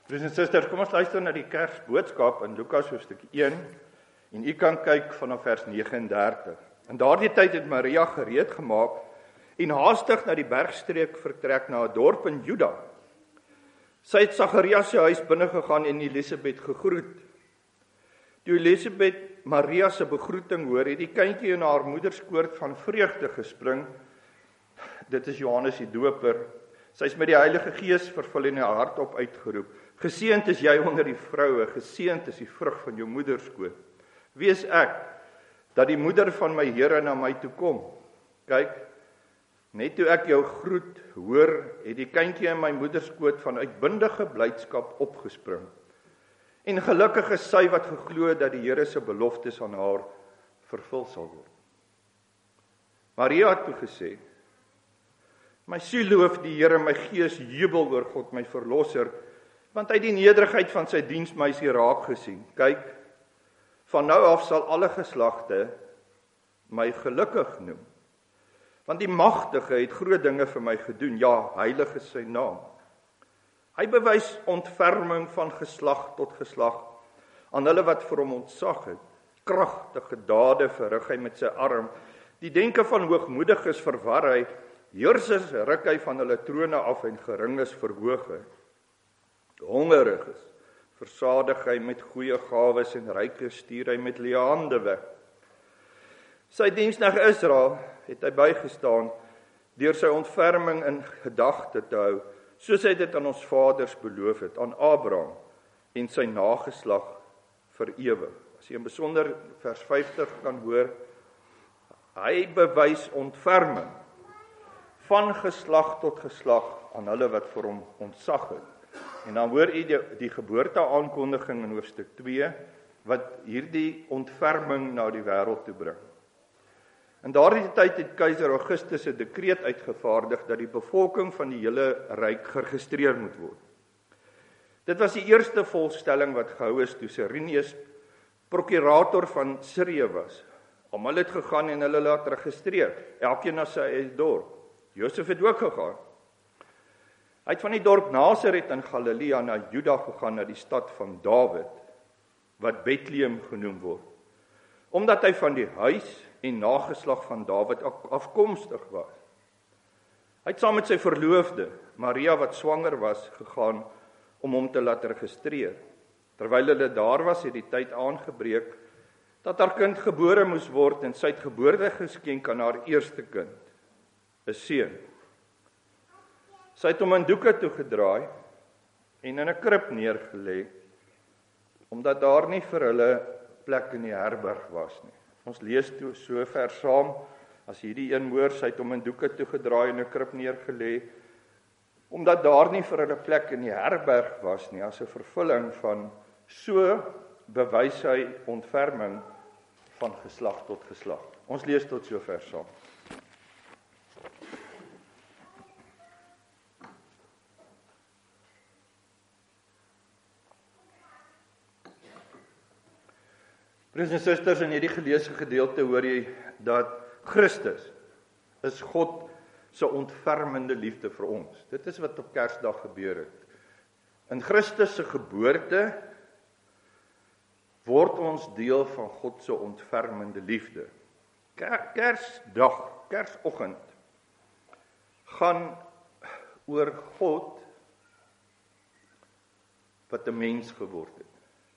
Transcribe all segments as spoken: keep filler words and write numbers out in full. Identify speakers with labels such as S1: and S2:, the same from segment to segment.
S1: Broers en susters, kom ons luister na die Kersboodskap in Lukas hoofstuk een en u kan kyk vanaf vers nege en dertig. In daardie tyd het Maria gereed gemaak en haastig na die bergstreek vertrek na 'n dorp in Juda. Sy het Sagarias se huis binne gegaan en Elisabeth gegroet. Toe Elisabeth Maria se begroeting hoor, het die kindjie in haar moederskoord van vreugde gespring. Dit is Johannes die Doper. Sy is met die Heilige Gees vervul en haar hart op uitgeroep. Geseënd is jy onder die vroue, geseënd is die vrug van jou moederskoot. Wie is ek, dat die moeder van my Here na my toe kom? Kyk, net toe ek jou groet hoor, het die kindjie in my moederskoot van uitbundige blydskap opgespring. En gelukkig is sy wat geglo dat die Here se beloftes aan haar vervul sal word. Maria het toe gesê, my siel loof die Here, my gees jubel oor God my verlosser, want hy het die nederigheid van sy diensmeisie raak gesien. Kyk, van nou af sal alle geslagte my gelukkig noem, want die Magtige het groot dinge vir my gedoen, ja, heilig is sy naam. Hy bewys ontferming van geslag tot geslag aan hulle wat vir hom ontzag het. Kragtige dade verrig hy met sy arm, die denke van hoogmoediges verwar hy, heersers ruk hy van hulle trone af en geringes verhoog hy. Hongeriges versadig hy met goeie gawes en rykes stuur hy met leë hande weg. Sy diensnag Israel het hy bygestaan deur sy ontferming in gedagte te hou, soos hy dit aan ons vaders beloof het, aan Abraham en sy nageslag vir ewig. As jy in besonder vers vyftig kan hoor, hy bewys ontferming van geslag tot geslag aan hulle wat vir hom ontzag het. En dan hoor u die, die geboorte aankondiging in hoofstuk twee, wat hierdie ontferming na die wêreld toe bring. In daardie tyd het keiser Augustus 'n dekreet uitgevaardig dat die bevolking van die hele ryk geregistreer moet word. Dit was die eerste volstelling wat gehou is toe Cyrenius prokurator van Sirië was. Almal het gegaan en hulle laat registreer, elkeen na sy eie dorp. Josef het ook gegaan. Hy het van die dorp Nasaret in Galilea na Juda gegaan, na die stad van Dawid, wat Bethlehem genoem word, omdat hy van die huis en nageslag van Dawid afkomstig was. Hy het saam met sy verloofde, Maria wat swanger was, gegaan om hom te laat registreer. Terwyl hulle daar was, het die tyd aangebreek dat haar kind gebore moes word en sy het geboortegeskenk aan haar eerste kind, 'n seun. Sy het hom in doeke toegedraai en in 'n krib neergelê, omdat daar nie vir hulle plek in die herberg was nie. Ons lees toe so ver saam, as hierdie een moer, sy het hom in doeke toegedraai en 'n krib neergelê, omdat daar nie vir hulle plek in die herberg was nie, as 'n vervulling van so bewys hy ontferming van geslag tot geslag. Ons lees tot so ver saam. Broers en susters, in hierdie geleesde gedeelte hoor jy dat Christus is God se ontfermende liefde vir ons. Dit is wat op Kersdag gebeur het. In Christus se geboorte word ons deel van God se ontfermende liefde. Kersdag, Kersoggend, gaan oor God wat 'n mens geword het.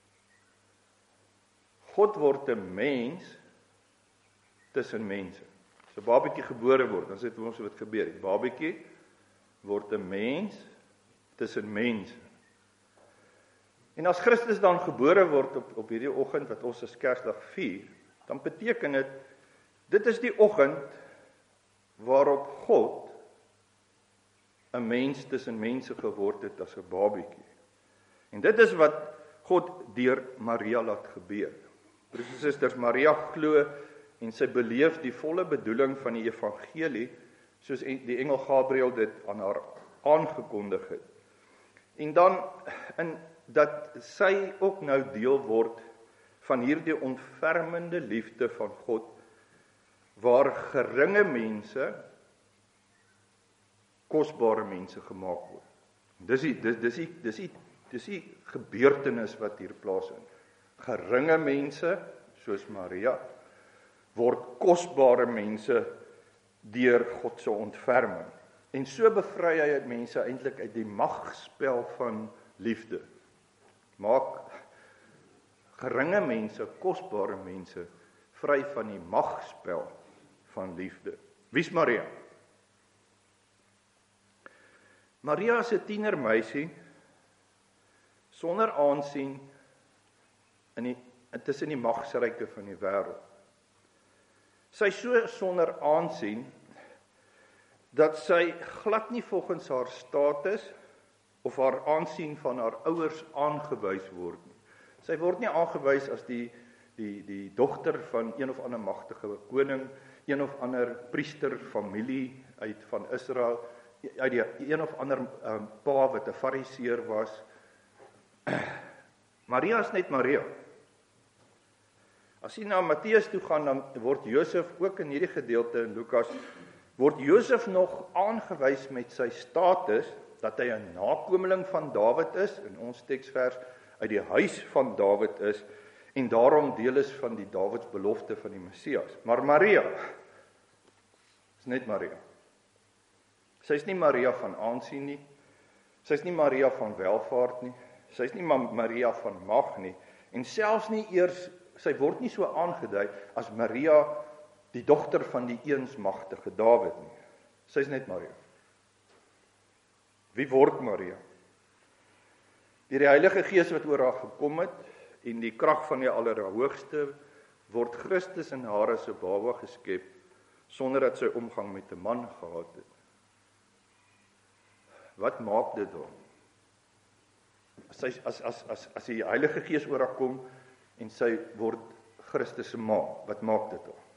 S1: God word 'n mens tussen mense. So 'n babatjie gebore word, dan sê dit ons wat gebeur het. Babatjie word 'n mens tussen mense. En as Christus dan gebore word op op hierdie oggend wat ons as Kersdag vier, dan beteken dit dit is die oggend waarop God 'n mens tussen mense geword het as 'n babatjie. En dit is wat God deur Maria laat gebeur. Broers en susters, Maria glo en sy beleef die volle bedoeling van die evangelie, soos die engel Gabriël dit aan haar aangekondig het. En dan in dat sy ook nou deel word van hierdie ontfermende liefde van God, waar geringe mense kosbare mense gemaak word. Dis die dis dis die dis die Dis die gebeurtenis wat hier plaasvind. Geringe mense, soos Maria, word kosbare mense deur God se ontferming. En so bevry hy mense eintlik uit die magspel van liefde. Maak geringe mense, kosbare mense, vry van die magspel van liefde. Wie's Maria? Maria is 'n tienermeisie, sonder aansien, in die, tussen die magsryke van die wêreld. Sy is so sonder aansien, dat sy glad nie volgens haar status, of haar aansien van haar ouers aangewys word nie. Sy word nie aangewys as die, die, die dogter van een of ander magtige koning, een of ander priester familie uit van Israel, uit die een of ander um, pa wat 'n fariseer was. Maria is net Maria. As jy na Matteus toe gaan, dan word Josef ook in hierdie gedeelte in Lukas, word Josef nog aangewys met sy status, dat hy 'n nakomeling van Dawid is, in ons teksvers, uit die huis van Dawid is, en daarom deel is van die Dawids belofte van die Messias. Maar Maria is net Maria. Sy is nie Maria van aansien nie, sy is nie Maria van welvaart nie, sy is nie Maria van mag nie, en selfs nie eers, sy word nie so aangedui as Maria, die dogter van die eensmagtige Dawid nie. Sy is net Maria. Wie word Maria? Deur die Heilige Gees wat oor haar gekom het, en die krag van die Allerhoogste, word Christus in haar as 'n baba geskep, sonder dat sy omgang met 'n man gehad het. Wat maak dit dan? As, sy, as, as, as, as die Heilige Gees oor haar kom, en sy word Christus se ma, wat maak dit dan?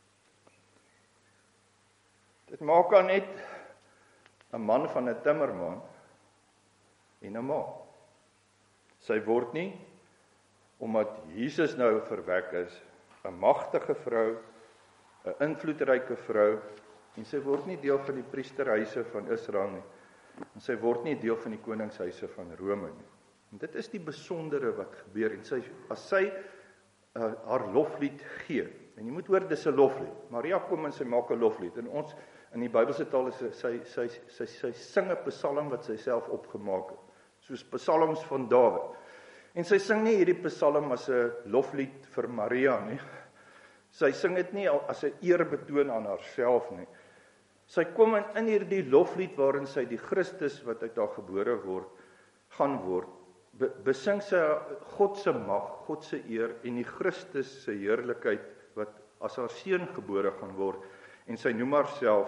S1: Dit maak haar net 'n man van 'n timmerman en 'n ma. Sy word nie, omdat Jesus nou verwek is, 'n magtige vrou, 'n invloedryke vrou, en sy word nie deel van die priesterhuise van Israel nie, en sy word nie deel van die koningshuise van Rome nie. En dit is die besondere wat gebeur, en sy, as sy uh, haar loflied gee, en jy moet hoor, dis 'n loflied. Maria kom en sy maak 'n loflied, en ons, in die Bybelse taal, is sy, sy, sy, sy, sy sing 'n psalm wat sy self opgemaak het, soos psalms van Dawid. En sy sing nie hierdie psalm as 'n loflied vir Maria nie. Sy sing dit nie as 'n eerbetoon aan haarself nie. Sy kom in, in hierdie loflied waarin sy die Christus wat uit haar gebore word, gaan word, be, besing sy God se mag, God se eer en die Christus se heerlikheid wat as haar seun gebore gaan word, en sy noem haarself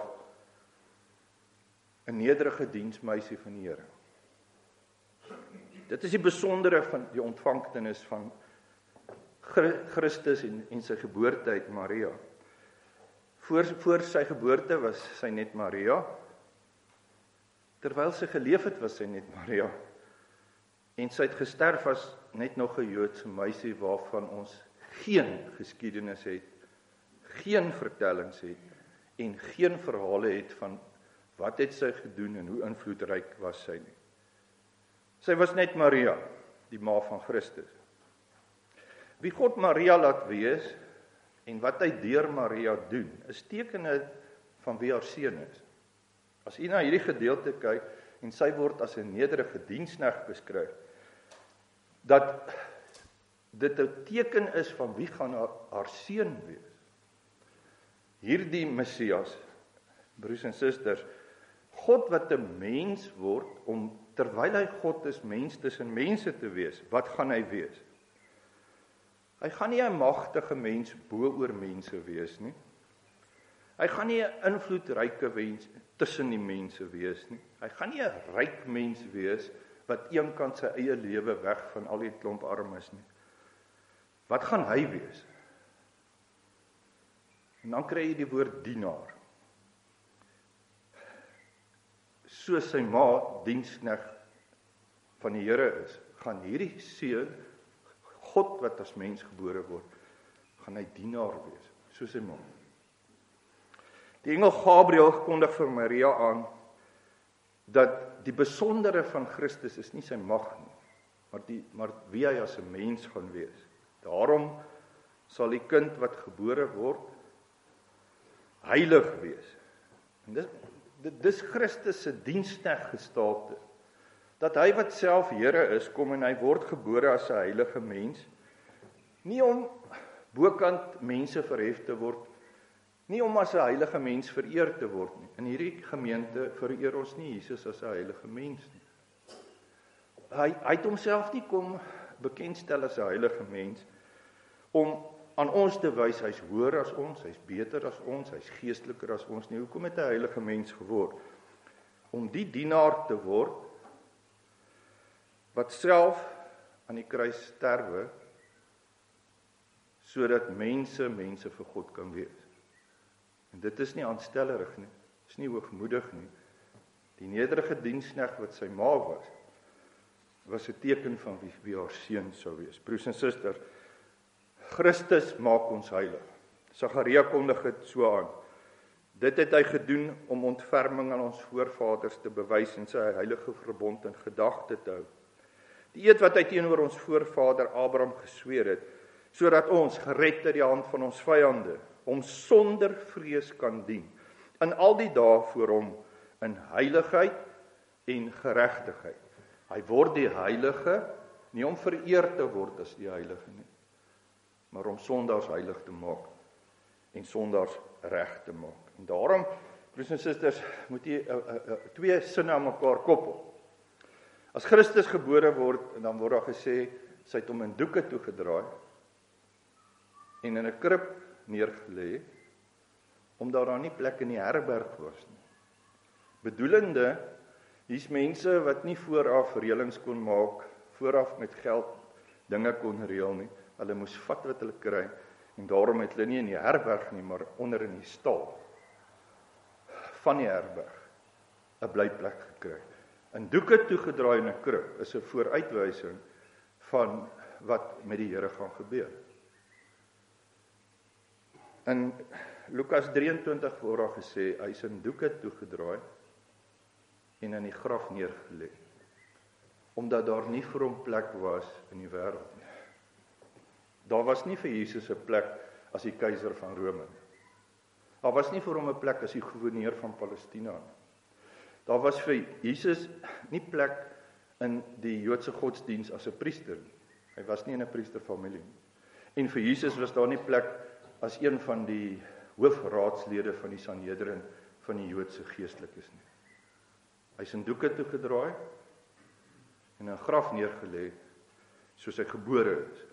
S1: 'n nederige diensmeisie van die Here. Dit is die besondere van die ontvangtenis van Christus en, en sy geboorte uit Maria. Voor, voor sy geboorte was sy net Maria. Terwyl sy geleef het, was sy net Maria. En sy het gesterf as net nog 'n Joodse meisie waarvan ons geen geskiedenis het, geen vertellings het en geen verhale het van wat het sy gedoen en hoe invloedryk was sy nie. Sy was net Maria, die ma van Christus. Wie God Maria laat wees en wat hy deur Maria doen, is tekene van wie haar seun is. As u na hierdie gedeelte kyk en sy word as 'n nederige diensknegt beskryf, dat dit 'n teken is van wie gaan haar, haar seun wees. Hierdie Messias, broers en susters, God wat 'n mens word, om terwyl hy God is, mens tussen mense te wees, wat gaan hy wees? Hy gaan nie 'n magtige mens bo oor mense wees nie. Hy gaan nie 'n invloedryke mens tussen die mense wees nie. Hy gaan nie 'n ryk mens wees wat eenkant sy eie lewe weg van al die klomp armes nie. Wat gaan hy wees? En dan kry jy die woord dienaar. Soos sy ma diensknegt van die Here is, gaan hierdie seun, God wat as mens gebore word, gaan hy dienaar wees, soos sy ma. Die engel Gabriël kondig vir Maria aan, dat die besondere van Christus is nie sy mag nie. maar, die, maar wie hy as 'n mens gaan wees. Daarom sal die kind wat gebore word heilig wees. En dis, dis Christus se diensknegt gestalte, dat hy wat self Here is, kom en hy word gebore as 'n heilige mens, nie om bokant mense verhef te word, nie om as 'n heilige mens vereer te word nie. In hierdie gemeente vereer ons nie Jesus as 'n heilige mens nie. Hy, hy het homself nie kom bekendstel as 'n heilige mens, om aan ons te wys, hy's hoër as ons, hy's beter as ons, hy's geesteliker as ons nie. Hoekom het hy 'n heilige mens geword? Om die dienaar te word, wat self aan die kruis sterwe, sodat mense, mense vir God kan wees. En dit is nie aanstellerig nie, is nie hoogmoedig nie. Die nederige diensknegt wat sy ma was, was 'n teken van wie, wie haar seun sou wees. Broers en susters, Christus maak ons heilig. Sagaria kondig dit so aan. Dit het hy gedoen om ontferming aan ons voorvaders te bewys en sy heilige verbond in gedagte te hou. Die eed wat hy teenoor ons voorvader Abraham gesweer het, sodat ons gered uit die hand van ons vyande, hom sonder vrees kan dien, in al die dae voor hom in heiligheid en geregtigheid. Hy word die heilige, nie om vereer te word as die heilige nie, maar om sondaars heilig te maak en sondaars reg te maak. En daarom, broers en susters, moet jy uh, uh, uh, twee sinne aan mekaar koppel. As Christus gebore word, en dan word daar gesê, sy het hom in doeke toegedraai en in 'n krib neergelê, omdat daar nie plek in die herberg was nie. Bedoelende, hier's mense wat nie vooraf reëlings kon maak, vooraf met geld dinge kon reël nie. Hulle moes vat wat hulle kry, en daarom het hulle nie in die herberg nie, maar onder in die stal van die herberg 'n blyplek gekry. In doeke toegedraai in 'n krib is 'n vooruitwysing van wat met die Here gaan gebeur. In Lukas drieëntwintig word daar gesê, hy is in doeke toegedraai en in die graf neergelê, omdat daar nie vir hom plek was in die wêreld nie. Daar was nie vir Jesus 'n plek as die keiser van Rome. Daar was nie vir hom 'n plek as die goewerneur van Palestina nie. Daar was vir Jesus nie plek in die Joodse godsdiens as 'n priester nie. Hy was nie in 'n priesterfamilie nie. En vir Jesus was daar nie plek as een van die hoofraadslede van die Sanhedrin van die Joodse geestelikes nie. Hy's in doeke toegedraai en in 'n graf neergelê soos hy gebore is,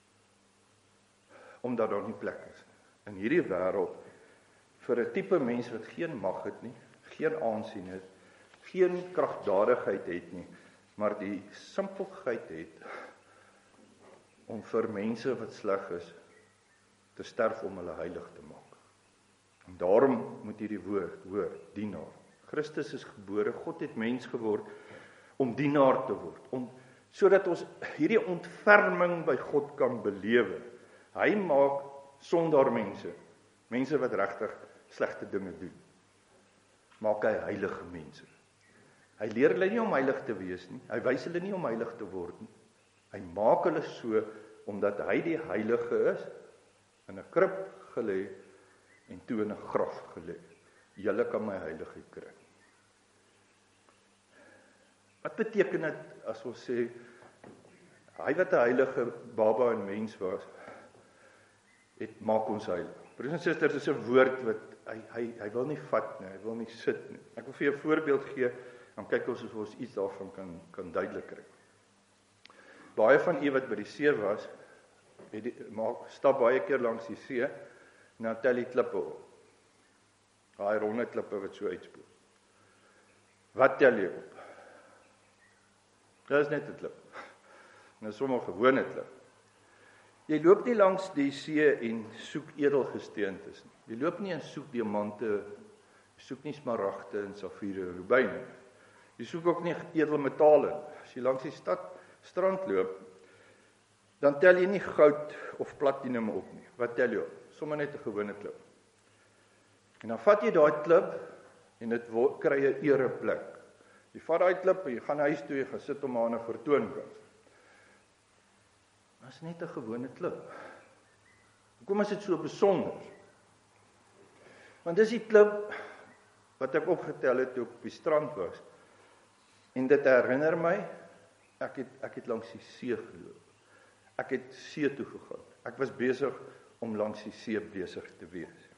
S1: omdat daar nie plek is in hierdie wêreld vir 'n tipe mens wat geen mag het nie, geen aansien het, geen kragdadigheid het nie, maar die simpelheid het om vir mense wat sleg is te sterf om hulle heilig te maak. En daarom moet hierdie woord hoor, dienaar. Christus is gebore, God het mens geword om dienaar te word, om sodat ons hierdie ontferming by God kan belewe. Hy maak sondaar mense, mense wat regtig slegte dinge doen, maak hy heilige mense. Hy leer hulle nie om heilig te wees nie, hy wys hulle nie om heilig te word nie. Hy maak hulle so, omdat hy die heilige is, in 'n krib gelê en toe in 'n graf gelê. Julle kan my heiligheid kry. Wat beteken dit as ons sê, hy wat 'n heilige baba en mens was, het maak ons heilig. Broers en susters, dis 'n woord wat hy hy hy wil nie vat nie, hy wil nie sit nie. Ek wil vir jou 'n voorbeeld gee, dan kyk ons of ons iets daarvan kan kan duidelik kry. Baie van u wat by die see was, het die, maak stap baie keer langs die see en dan tel die klippe op. Daai ronde klippe wat so uitspoel. Wat tel jy op? Dit is net 'n klip. Nou sommer gewone klip. Jy loop nie langs die see en soek edelgesteentes nie. Jy loop nie en soek diamante, jy soek nie smaragde en safiere en rubyne. Jy soek ook nie edelmetale. As jy langs die stad strand loop, dan tel jy nie goud of platinum op nie. Wat tel jy op? Sommige net 'n gewone klip. En dan vat jy daai klip en dit kry 'n ereplek. Jy vat daai klip en jy gaan huis toe, jy gaan sit om aan 'n vertoonkas. Dit is net 'n gewone klip. Hoekom is dit so besonder? Want dis die klip wat ek opgetel het toe ek op die strand was. En dit herinner my, ek het, ek het langs die see geloop. Ek het see toe gegaan. Ek was besig om langs die see besig te wees.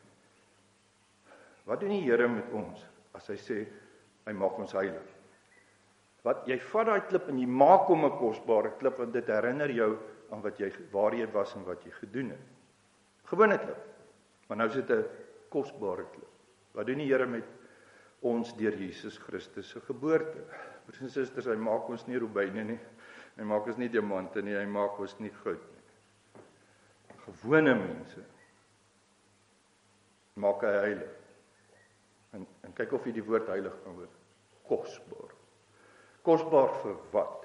S1: Wat doen die Here met ons, as hy sê, hy maak ons heilig? Wat, jy vat daai klip en jy maak hom 'n kosbare klip, want dit herinner jou aan wat jy, waar jy was en wat jy gedoen het. Gewone klip, maar nou is dit 'n kosbare klip. Wat doen die Here met ons deur Jesus Christus se geboorte? Broers en susters, hy maak ons nie robyne nie, hy maak ons nie diamante nie, hy maak ons nie goud nie. Gewone mense maak hy heilig. En, en kyk of jy die woord heilig kan hoor. Kosbaar. Kosbaar vir wat?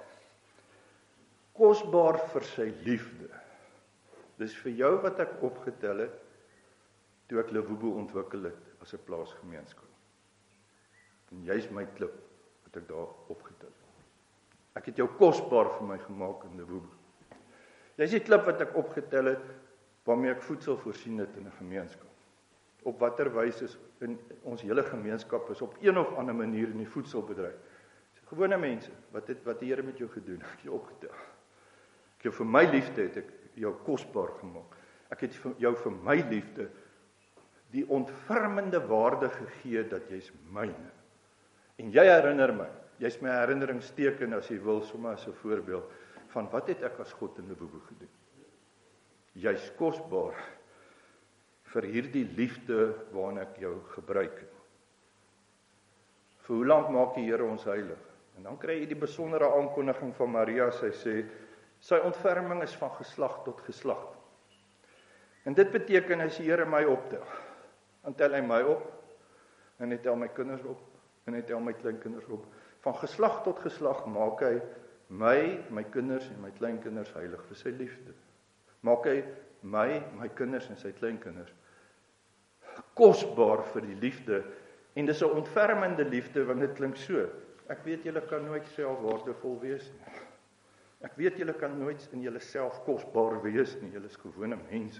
S1: Kosbaar vir sy liefde. Dis vir jou wat ek opgetel het, toe ek Lewobo ontwikkel het, as 'n plaasgemeenskap. En jy is my klip, wat ek daar opgetel het. Ek het jou kosbaar vir my gemaak in Lewobo. Jy is die klip wat ek opgetel het, waarmee ek voedsel voorsien het in 'n gemeenskap. Op watter wyse is in ons hele gemeenskap is op een of ander manier in die voedselbedryf. Gewone mense, wat het wat die Here met jou gedoen? Ek het jou opgetel. Ek jou vir my liefde het ek jou kosbaar gemaak. Ek het jou vir my liefde die ontfermende waarde gegee dat jy's myne. En jy herinner my, jy's my herinneringsteken as jy wil, sommer as 'n voorbeeld van wat het ek as God in Lewobo gedoen? Jy's kosbaar vir hierdie liefde waarin ek jou gebruik het. Vir hoe lank maak die Here ons heilig? En dan kry jy die besondere aankondiging van Maria, sy sê, sy ontferming is van geslag tot geslag. En dit beteken as die Here my optel, dan tel hy my op, en hy tel my kinders op, en hy tel my kleinkinders op. Van geslag tot geslag maak hy my, my kinders en my kleinkinders heilig vir sy liefde. Maak hy my, my kinders en sy kleinkinders kosbaar vir die liefde. En dis 'n ontfermende liefde, want dit klink so. Ek weet julle kan nooit selfwaardevol wees nie. Ek weet julle kan nooit in julle self kosbaar wees nie. Julle is gewone mense.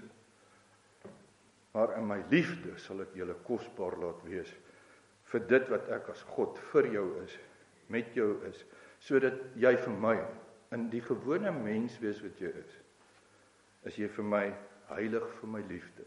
S1: Maar in my liefde sal ek julle kosbaar laat wees vir dit wat ek as God vir jou is, met jou is, sodat jy vir my, in die gewone mens wees wat jy is, is jy vir my heilig vir my liefde.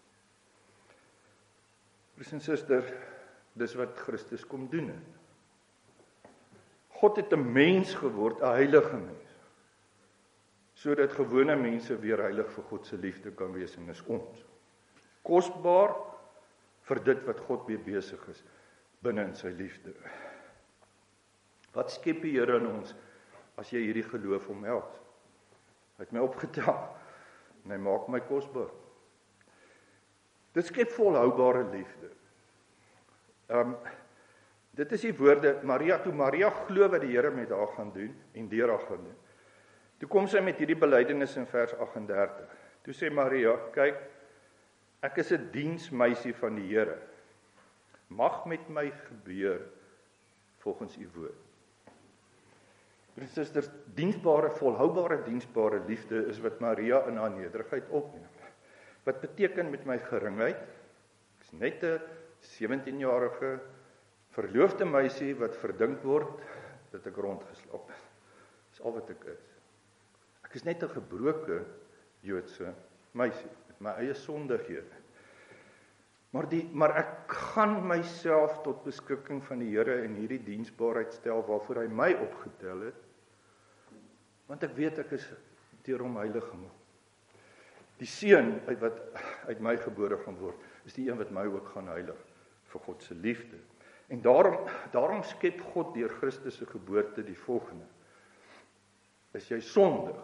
S1: Broers en susters, dis wat Christus kom doen het. God het 'n mens geword, 'n heilige mens, sodat gewone mense weer heilig vir God se liefde kan wees, en is ons. Kosbaar vir dit wat God mee besig is, binne in sy liefde. Wat skep die Here in ons, as jy hierdie geloof omhels? Hy het my opgetel, en hy maak my kosbaar. Dit skep volhoubare liefde. Um, dit is die woorde, Maria, toe Maria glo wat die Here met haar gaan doen, en deur haar gaan doen. Toe kom sy met hierdie belydenis in vers agt en dertig. Toe sê Maria, kyk, ek is 'n diensmeisie van die Here. Mag met my gebeur volgens u woord. Broers en susters, diensbare, volhoubare, diensbare liefde is wat Maria in haar nederigheid opneem. Wat beteken met my geringheid? Ek is net 'n sewentien-jarige verloofde meisie wat verdink word dat ek rondgeslaap het. Dis al wat ek is. Ek is net 'n gebroke Joodse meisie met my eie sondighede. Maar die maar ek gaan myself tot beskikking van die Here in hierdie diensbaarheid stel waarvoor hy my opgetel het, want ek weet ek is deur hom heilig gemaak. Die seun uit wat uit my gebore gaan word, is die een wat my ook gaan heilig vir God se liefde. En daarom daarom skep God deur Christus se geboorte die volgende: is jy sondig?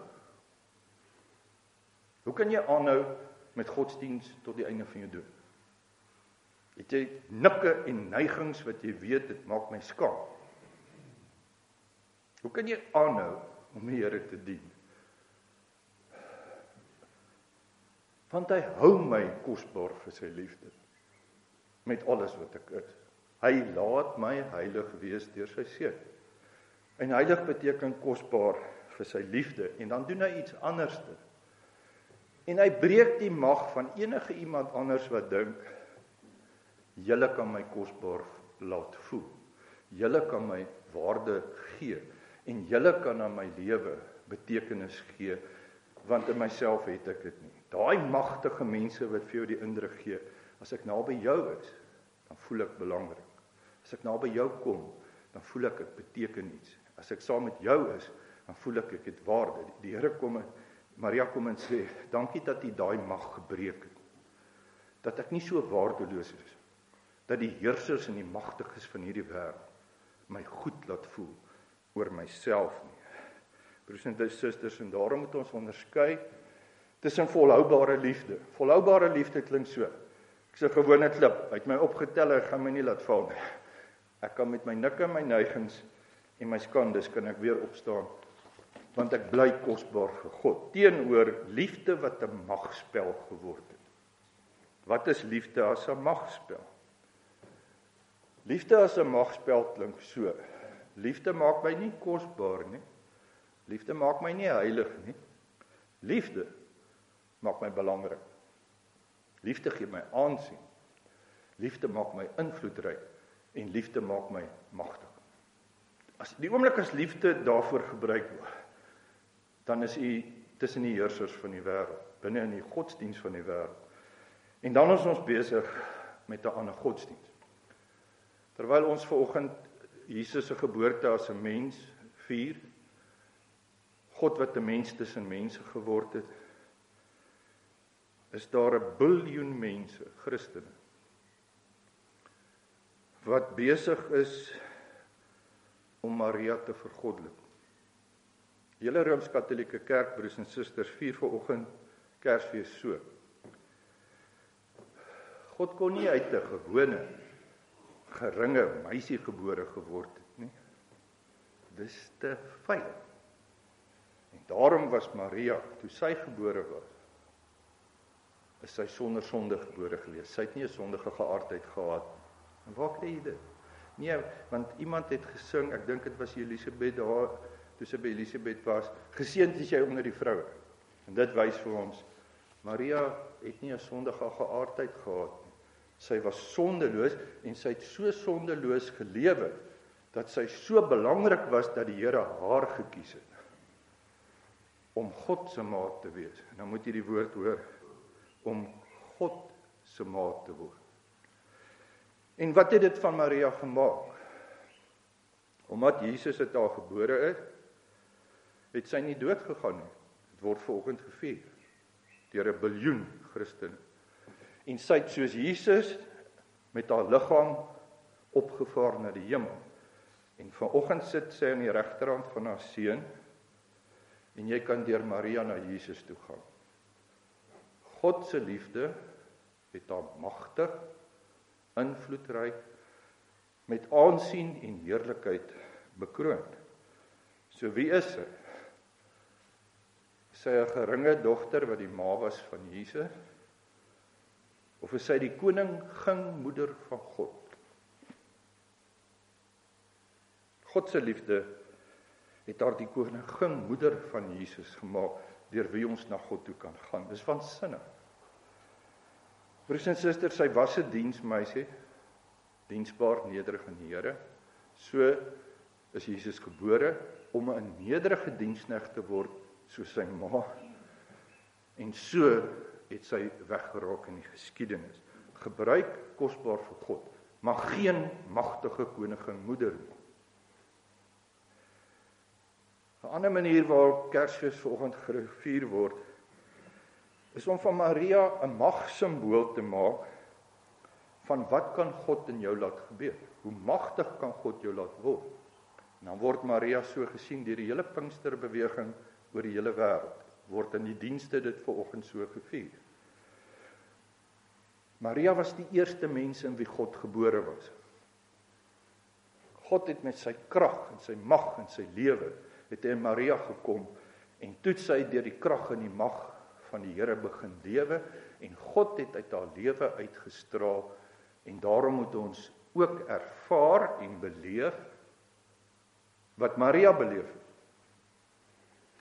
S1: Hoe kan jy aanhou met godsdiens tot die einde van jou dood? Het jy nikke en neigings wat jy weet dit maak my skaam? Hoe kan jy aanhou om die Here te dien? Want hy hou my kosbaar vir sy liefde, met alles wat ek is. Hy laat my heilig wees deur sy seun. En heilig beteken kosbaar vir sy liefde, en dan doen hy iets anderste. En hy breek die mag van enige iemand anders wat dink, julle kan my kosbaar laat voel. Julle kan my waarde gee, en julle kan aan my lewe betekenis gee, want in myself het ek dit nie. Daai magtige mense wat vir jou die indruk gee, as ek naby jou is, dan voel ek belangrik. As ek naby jou kom, dan voel ek ek beteken iets. As ek saam met jou is, dan voel ek ek het waarde. Die Here kom en Maria kom en sê, dankie dat U daai mag gebreek het. Dat ek nie so waardeloos is. Dat die heersers en die magtiges van hierdie wêreld my goed laat voel oor myself nie. Broers en susters, en daarom moet ons onderskei tussen volhoubare liefde. Volhoubare liefde klink so. Ek sê gewone klip, hy het my opgetel, ek gaan my nie laat val nie. Ek kan met my nikke, my neigings en my skandes kan ek weer opstaan, want ek bly kosbaar vir God, teenoor liefde wat 'n magspel geword het. Wat is liefde as 'n magspel? Liefde as 'n magspel klink so. Liefde maak my nie kosbaar nie. Liefde maak my nie heilig nie. Liefde maak my belangrik. Liefde gee my aansien. Liefde maak my invloedryk en liefde maak my magtig. As die oomblik as liefde daarvoor gebruik word, dan is u tussen die heersers van die wêreld, binne in die godsdiens van die wêreld. En dan is ons besig met 'n ander godsdiens. Terwyl ons vanoggend Jesus se geboorte as 'n mens vier, God wat 'n mens tussen mense geword het, is daar 'n biljoen mense, Christene, wat besig is om Maria te vergoddelik. Die hele Rooms-Katolieke Kerk, broers en susters, vier vanoggend Kersfees so. God kon nie uit 'n gewone, geringe meisie gebore geword het nie. Dis te feil. En daarom was Maria, toe sy gebore was, is sy sonder sonde gebore gewees. Sy het nie 'n sondige geaardheid gehad. En waar kry jy dit? Nee, want iemand het gesing, ek dink dit was Elisabeth daar, toe sy by Elisabeth was, geseënd is jy onder die vroue. En dit wys vir ons, Maria het nie 'n sondige geaardheid gehad nie. Sy was sondeloos en sy het so sondeloos gelewe, dat sy so belangrik was dat die Here haar gekies het, om God se maat te wees. En dan moet jy die woord hoor, om God se maat te word. En wat het dit van Maria gemaak? Omdat Jesus uit haar gebore is, het sy nie dood gegaan nie. Dit word vanoggend gevier deur 'n biljoen Christene. En sy het soos Jesus met haar liggaam opgevaar na die hemel. En vanoggend sit sy aan die regterhand van haar seun, en jy kan deur Maria na Jesus toe gaan. God se liefde het haar magtig, invloedryk, met aansien en heerlikheid bekroon. So wie is sy? Is sy 'n geringe dogter wat die ma was van Jesus? Of is sy die koningin moeder van God? God se liefde het haar die koningin moeder van Jesus gemaak, deur wie ons na God toe kan gaan. Dis waansinnig. Broers en susters, sy was 'n diensmeisie, diensbaar, nederig in die Here. So is Jesus gebore om 'n nederige diensknegt te word, soos sy ma. En so het sy weggeraak in die geskiedenis. Gebruik kosbaar vir God, maar geen magtige koningin moeder nie. 'n Ander manier waar Kersfees vanoggend gevier word, is om van Maria 'n magsimbool te maak van wat kan God in jou laat gebeur? Hoe magtig kan God jou laat word? En dan word Maria so gesien deur die hele Pinksterbeweging oor die hele wêreld. Word in die dienste dit vanoggend so gevier. Maria was die eerste mens in wie God gebore was. God het met sy krag en sy mag en sy lewe het hy in Maria gekom, en toe sy deur die krag en die mag van die Here begin lewe, en God het uit haar lewe uitgestraal, en daarom moet ons ook ervaar en beleef wat Maria beleef het.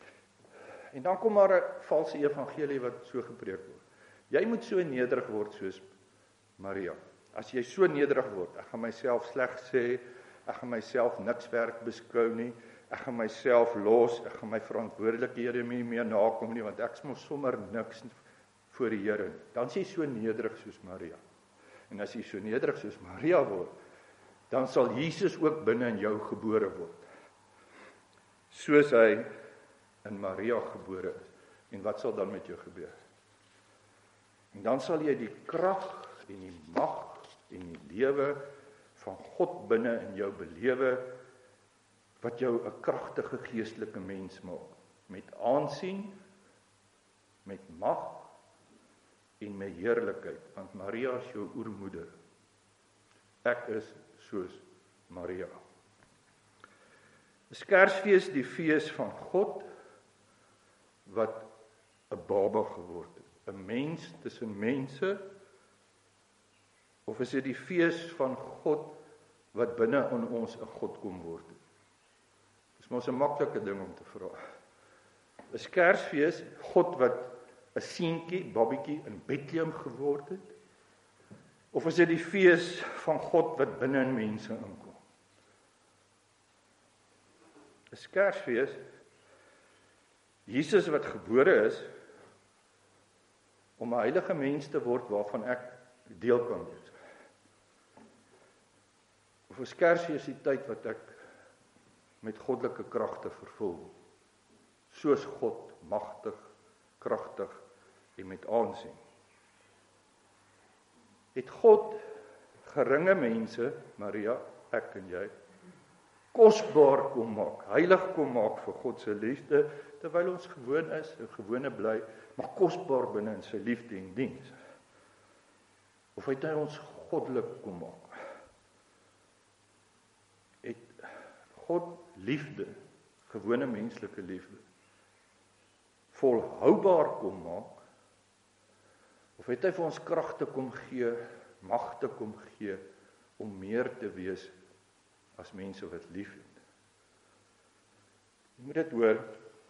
S1: En dan kom maar 'n valse evangelie wat so gepreek word. Jy moet so nederig word soos Maria. As jy so nederig word, ek gaan myself sleg sê, ek gaan myself niks werk beskou nie, ek gaan myself los, ek gaan my verantwoordelikhede nie meer nakom nie, want ek is mos sommer niks voor die Here. Dan is jy so nederig soos Maria. En as jy so nederig soos Maria word, dan sal Jesus ook binne in jou gebore word. Soos hy in Maria gebore is. En wat sal dan met jou gebeur? En dan sal jy die krag en die mag en die lewe van God binne in jou belewe, wat jou 'n kragtige geestelike mens maak, met aansien, met mag en met heerlikheid, want Maria is jou oormoeder. Ek is soos Maria. Is Kersfees die fees van God wat 'n baba geword het, 'n mens tussen mense, of is dit die fees van God wat binne in ons 'n God kom word het? Dis mos 'n maklike ding om te vra. Is Kersfees God wat 'n seentjie, babietjie in Bethlehem geword het? Of is dit die fees van God wat binne in mense inkom? Is Kersfees Jesus wat gebore is om 'n heilige mens te word waarvan ek deel kan wees? Of is Kersfees die tyd wat ek met goddelike kragte vervul, soos God, magtig, kragtig en met aansien? Het God geringe mense, Maria, ek en jy, kosbaar kom maak, heilig kom maak vir God se liefde, terwyl ons gewoon is, 'n gewone bly, maar kosbaar binne in sy liefde en diens? Of het hy ons goddelik kom maak? Het God liefde, gewone menslike liefde, volhoubaar kom maak? Of het hy vir ons kragte kom gee, magte kom gee, om meer te wees as mense wat lief het? Jy moet dit hoor.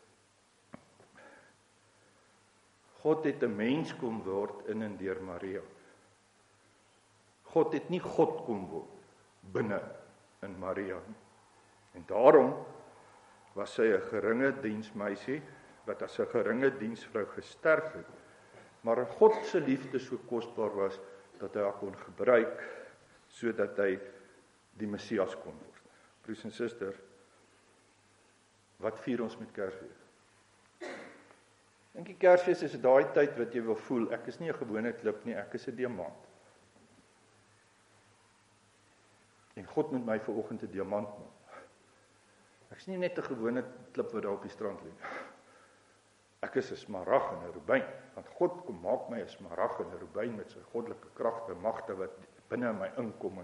S1: God het 'n mens kom word in en deur Maria. God het nie God kom word binne in Maria nie. En daarom was sy 'n geringe diensmeisie, wat as 'n geringe diensvrou gesterf het, maar in God se liefde so kosbaar was, dat hy haar kon gebruik, sodat hy die Messias kon word. Broers en susters, wat vier ons met Kersfees? Dink jy Kersfees is daai tyd wat jy wil voel, ek is nie 'n gewone klip nie, ek is 'n diamant. En God moet my vanoggend 'n diamant maak. Ek is nie net 'n gewone klip wat daar op die strand lê. Ek is 'n smarag en 'n rubyn, want God kom maak my 'n smarag en 'n rubyn met sy goddelike kragte, magte wat binne in my inkom.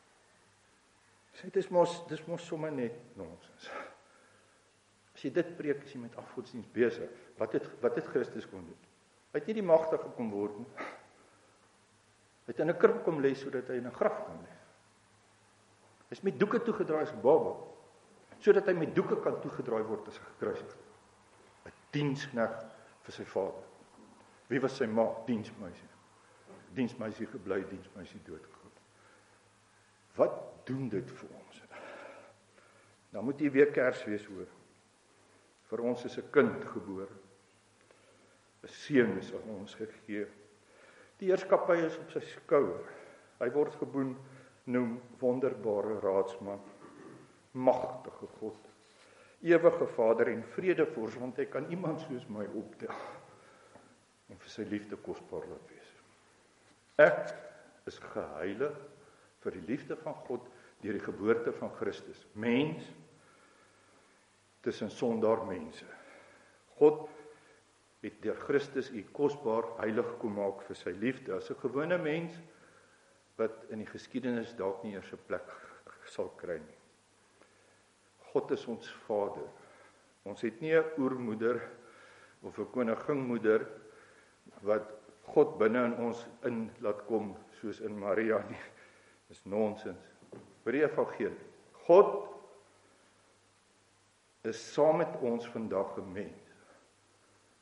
S1: Sê dis mos dis mos sommer net nonsens. As jy dit preek, is jy met afgodsdiens besig. Wat het wat het Christus kon doen? Hy het nie die magte gekom word nie. Hy het in 'n krib kom lê sodat hy in 'n graf kan lê. Hy is met doeke toegedraai as 'n baba, sodat hy met doeke kan toegedraai word as hy gekruisig is. 'n Diensknegt vir sy vader. Wie was sy ma? Diensmeisie. Diensmeisie gebly, diensmeisie doodgegaan. Wat doen dit vir ons? Nou moet jy weer Kersfees hoor. Vir ons is 'n kind gebore. 'n Seun is aan ons gegee. Die heerskappy is op sy skouer. Hy word geboen noem wonderbare raadsman, magtige God, ewige Vader en vredevorst, want hy kan iemand soos my optel en vir sy liefde kosbaar laat wees. Ek is geheilig vir die liefde van God deur die geboorte van Christus. Mens tussen sondaar mense. God het deur Christus u kosbaar heilig kom maak vir sy liefde as 'n gewone mens wat in die geskiedenis dalk nie eers 'n plek sal kry nie. God is ons Vader. Ons het nie 'n oormoeder of 'n koningmoeder wat God binne in ons in laat kom soos in Maria nie. Dis nonsens. Vir die evangelie. God is saam met ons vandag 'n mens.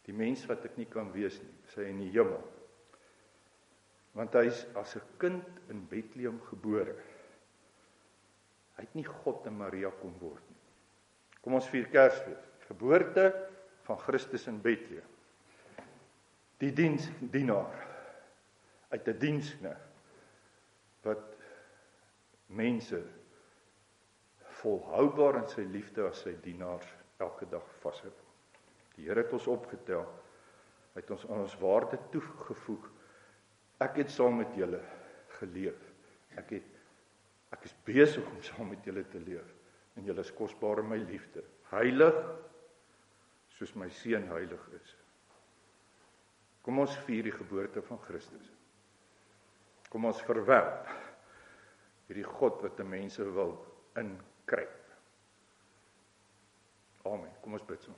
S1: Die mens wat ek nie kan wees nie, is hy in die hemel. Want hy is as 'n kind in Bethlehem gebore. Hy het nie God en Maria kom word nie. Kom ons vier Kersfees. Geboorte van Christus in Bethlehem. Die diens, dienaar, uit 'n diensknegt, wat mense volhoubaar in sy liefde as sy dienaars elke dag vashou. Die Here het ons opgetel, hy het ons aan ons waarde toegevoeg. Ek het saam met julle geleef. Ek het ek is besig om saam met julle te leef. En julle is kosbaar in my liefde. Heilig, soos my seun heilig is. Kom ons vier die geboorte van Christus. Kom ons verwerp hierdie God wat die mense wil inkryp. Amen. Kom ons bid so.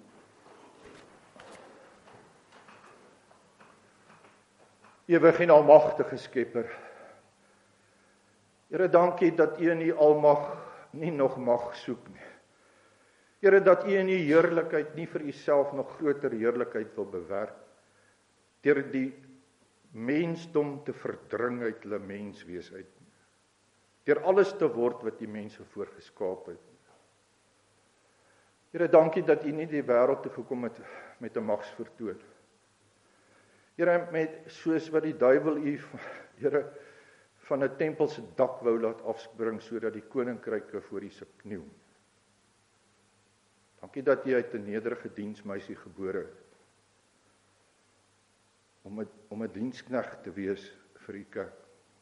S1: Ewige en almagtige Skepper, Here, dankie dat U in die almag nie nog mag soek nie. Here, dat U in die heerlikheid nie vir Uself nog groter heerlikheid wil bewerk, deur die mensdom te verdring uit hulle menswees uit, deur alles te word wat die mense voorgeskaap het. Here, dankie dat U nie die wêreld toe gekom het met 'n magsvertoon. Here, met soos wat die duiwel U, Here, van 'n tempel se dak wou laat afspring sodat die koninkryke voor U se kniel. Dankie dat U uit 'n nederige diensmeisie gebore het. Om 'n om 'n diensknegt te wees vir U kerk.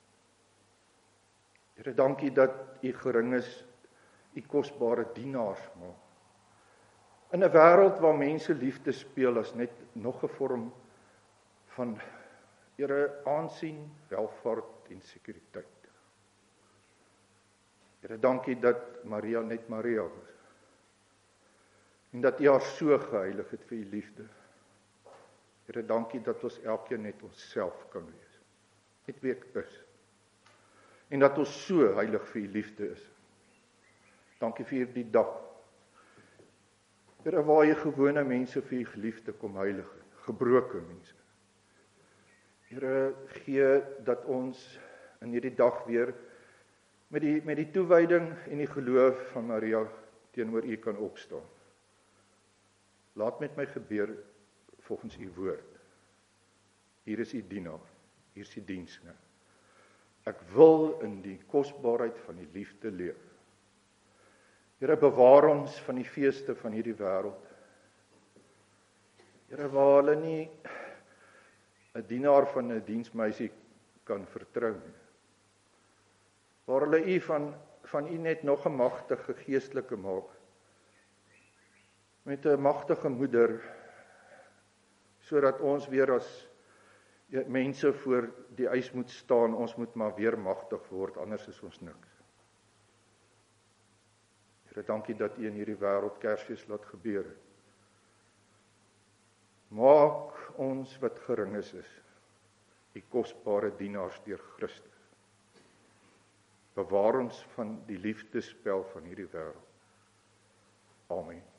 S1: Here, dankie dat U gering is, U kosbare dienaars maak. In 'n wêreld waar mense liefde speel as net nog 'n vorm van Here aansien, welvaart en sekuriteit. Here, dankie dat Maria net Maria was. En dat U haar so geheilig het vir U liefde. Here, dankie dat ons elkeen net onsself kan wees. Net wie ek is. En dat ons so heilig vir U liefde is. Dankie vir hierdie dag. Here, waar jy gewone mense vir U geliefde kom heilig het, gebroke mense. Here, gee dat ons in hierdie dag weer met die met die toewyding en die geloof van Maria teenoor U kan opstaan. Laat met my gebeur volgens U woord. Hier is U dienaar, hier is U diensknegt. Ek wil in die kosbaarheid van die liefde leef. Here, bewaar ons van die feeste van hierdie wêreld. Here, waar hulle nie 'n dienaar van 'n diensmeisie kan vertrou nie. Waar hulle U van van U net nog 'n magtige geestelike maak. Met 'n magtige moeder, sodat ons weer as mense voor die eis moet staan, ons moet maar weer magtig word, anders is ons niks. Here, dankie dat U in hierdie wêreld Kersfees laat gebeur het. Maak ons wat gering is, is U kosbare dienaars deur Christus. Bewaar ons van die liefdespel van hierdie wêreld. Amen.